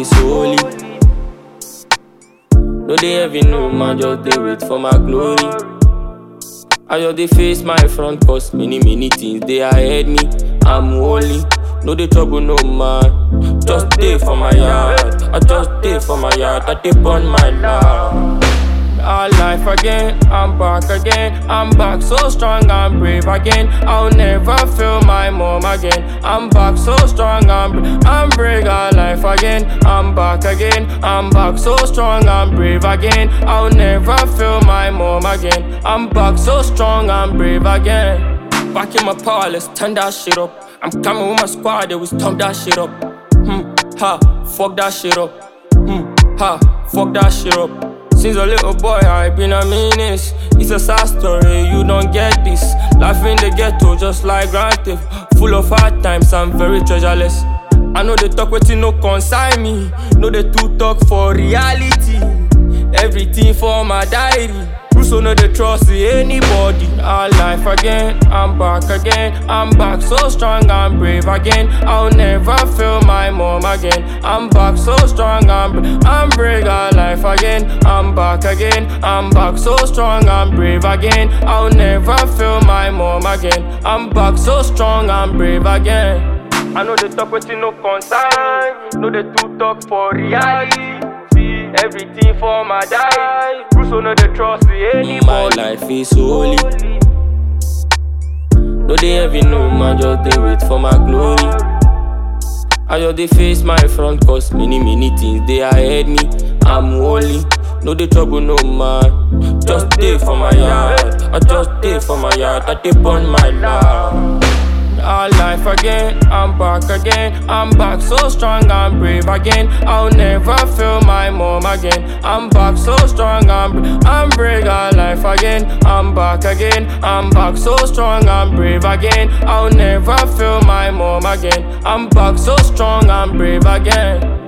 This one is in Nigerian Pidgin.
is holy. No dey heavy, no man, just dey wait for my glory. I just dey face my front, cause many things dey ahead me. I'm holy, no dey trouble no man. Just dey for my yard, I just dey for my yard, I dey burn my love. Our life again, I'm back again. I'm back so strong, I'm brave again. I'll never feel my mom again. I'm back so strong, I'm brave. Our life again, I'm back again. I'm back so strong, I'm brave again. I'll never feel my mom again. I'm back so strong, I'm brave again. Back in my power, let's turn that shit up. I'm coming with my squad, they will stomp that shit up. Fuck that shit up. Fuck that shit up. Since a little boy, I've been a menace. It's a sad story, you don't get this. Life in the ghetto, just like Grand Theft. Full of hard times, I'm very treasureless. I know they talk wetin no concern me. No they too talk for reality. Everything for my diary. So no they trust anybody. Our life again, I'm back again. I'm back so strong, I'm brave again. I'll never feel my mom again. I'm back so strong, I'm brave. Our life again, I'm back again. I'm back so strong, I'm brave again. I'll never feel my mom again. I'm back so strong, I'm brave again. I know they talk wetin no concern. No they too talk for reality. Everything for my die. So no they trust anybody. My life is holy. No dey heavy, no man, just dey wait for my glory. I just dey face my front, cause many things dey ahead me. I'm holy, no dey trouble no man. Just dey for my yard, I just dey for my yard, I dey burn my love. Our life again, I'm back again. I'm back so strong, I'm brave again. I'll never feel my mom again. I'm back so strong, I'm brave. Our life again, I'm back again. I'm back so strong, I'm brave again. I'll never feel my mom again. I'm back so strong, I'm brave again.